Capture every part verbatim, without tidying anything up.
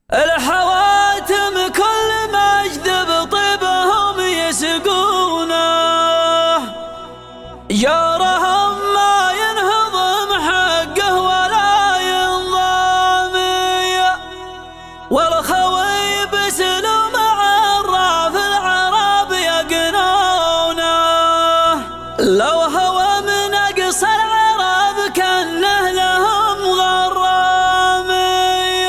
الحواتم كل مجد بطيبهم يسقونه، جارهم ما ينهضم حقه ولا ينضامي، والخوي بسلم عراف العرب يقنونه، لو هوى من اقصى العرب كانه لهم غرامي.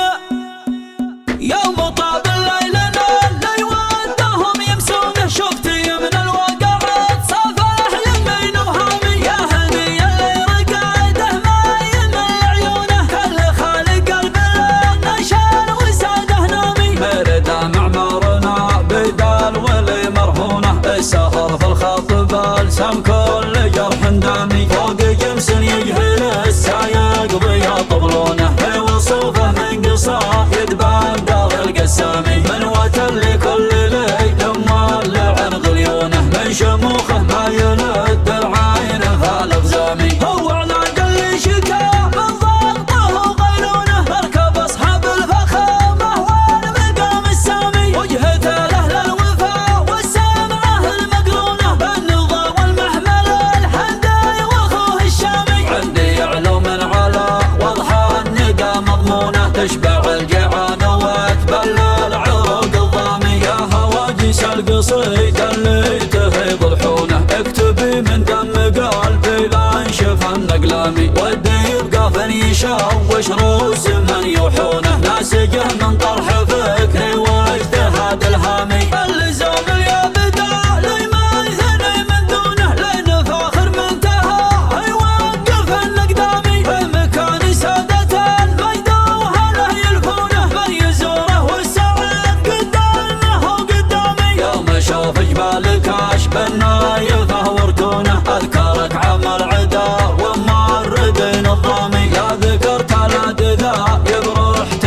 يوم طاب الليل اللي ودهم يمسونه، شفت من الوقعات صفح يمين وهامي، يا هني اللي رقاده ما يمل عيونه، كل خالق قلب نشال وساده نامي، مرد معمارنا بدال ولي مرهونه، السهر في الخط بالسم كل جرح دامي، فوق جمس يجهل السايق بيطبلونه، في وصوفه من قصايد باب القسامي، من وتل كل ليل مولع غليونه، من شموخه ما يلد العين فالغزامي، هو علاج اللي شكا من ضغطه وغيلونه، مركب اصحاب الفخامه والمقام السامي، وجهته لاهل الوفا والسمعه المقرونه، بالنضا والمحمل الحداي واخوه الشامي، عندي علوم على وضحى الندى مضمونه، تشبع الجيعان وتبلى العروق الضامي، يا هواجس القصيد اللي تفيض الحونه، اكتبي من دم قلبي لا انشف النقلامي، ودي يبقى فن يشوش رؤوس من يوحونه، ناسجه من طرح فكري واجتهاد الهامي، اللزوم يا بدا لي ما يثني من دونه، لين فاخر منتهى يوقف الأقدامي، في مكان سادة المجد وهله يلفونه، من يزوره والسعد قدامه وقدامي، يوم شوف جبال كاش بالنايفه وركونه، اذكرك عمل عدا ومارد نظامي، يا ذكرت العد ذا يبرح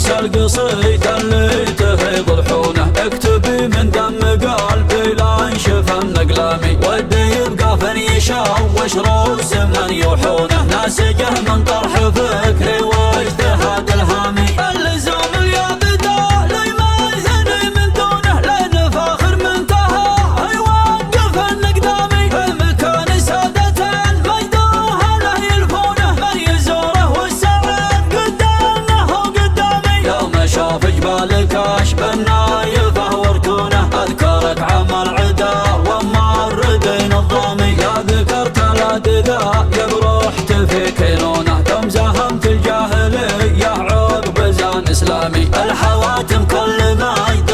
وانسى القصيد اللي تفيض الحونه. اكتبي من دم قلبي لا انشف من اقلامي، ودي يبقى فن يشوش روس من يوحونه. ناسجه من طرح فكري واجتهاد الهامي، اللزوم اليابدا لا يمازني من دونه، لان فاخر منتهى يوقف النقدامي. في مكان سادة مجدوها له يلفونه، من يزوره والسعد قدامه وقدامي. يوم شاف جبال كاش بالنايفه وركونه، اذكرك عم العدا وما الردين الضامي. يا ذكرت الادذا يروحت في كينونه، يوم زهمت الجاهليه عقب زان اسلامي. الحواتم كل ما